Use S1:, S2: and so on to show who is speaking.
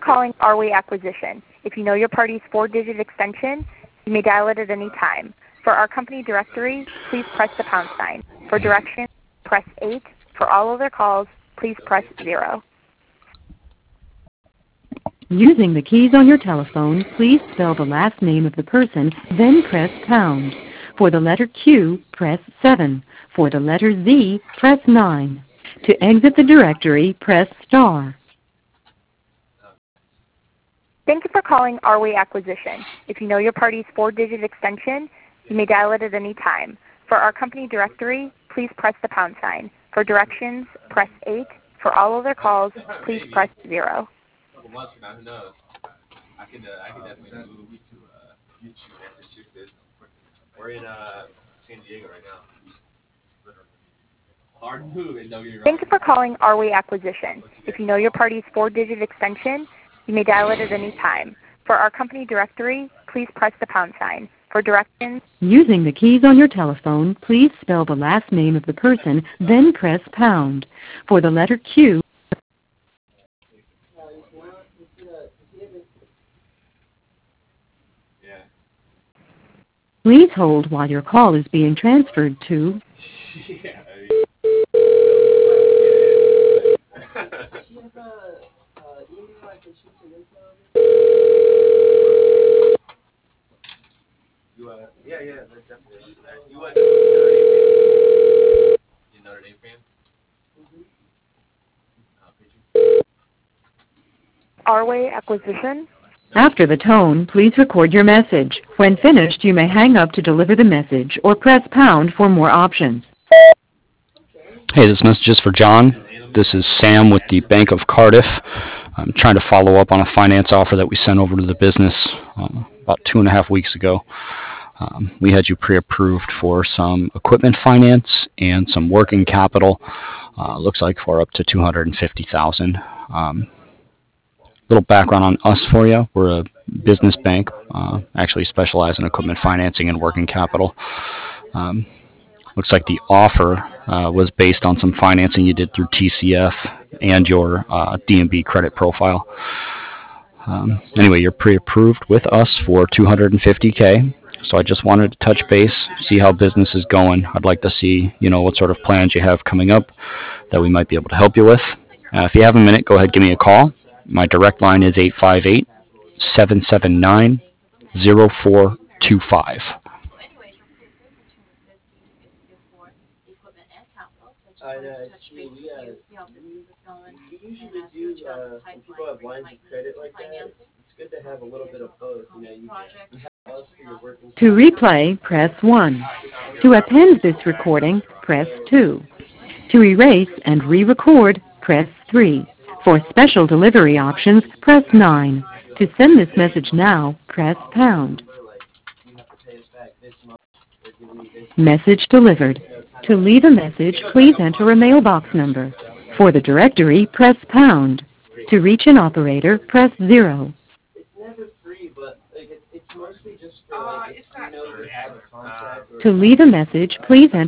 S1: calling Arway Acquisition. If you know your party's 4-digit extension, you may dial it at any time. For our company directory, please press the pound sign. For directions, press 8. For all other calls, please press 0.
S2: Using the keys on your telephone, please spell the last name of the person, then press pound. For the letter Q, press 7. For the letter Z, press 9. To exit the directory, press star.
S1: Thank you for calling Arway Acquisition. If you know your party's 4-digit extension, you may dial it at any time. For our company directory, please press the pound sign. For directions, press 8. For all other calls, please press 0.
S3: Months from now, who knows? I could definitely move to Massachusetts. We're in San Diego right now. Hard move, and don't get me wrong.
S1: Thank you for calling Arway Acquisition. If you know your party's 4-digit extension, you may dial it at any time. For our company directory, please press the pound sign. For directions,
S2: using the keys on your telephone, please spell the last name of the person, then press pound. For the letter Q, please hold while your call is being transferred to
S3: Yeah, that's definitely. You Notre Dame fan?
S1: Arway Acquisition.
S2: After the tone, please record your message. When finished, you may hang up to deliver the message or press pound for more options.
S4: Hey, this message is for John. This is Sam with the Bank of Cardiff. I'm trying to follow up on a finance offer that we sent over to the business about 2.5 weeks ago. We had you pre-approved for some equipment finance and some working capital. Looks like for up to $250,000. Little background on us for you. We're a business bank, actually specialize in equipment financing and working capital. Looks like the offer was based on some financing you did through TCF and your D&B credit profile. Anyway, you're pre-approved with us for $250K. So I just wanted to touch base, see how business is going. I'd like to see, what sort of plans you have coming up that we might be able to help you with. If you have a minute, go ahead, give me a call. My direct line is 858-779-0425.
S2: To replay, press 1. To append this recording, press 2. To erase and re-record, press 3. For special delivery options, press 9. To send this message now, press pound. Message delivered. To leave a message, please enter a mailbox number. For the directory, press pound. To reach an operator, press 0. To leave a message, please enter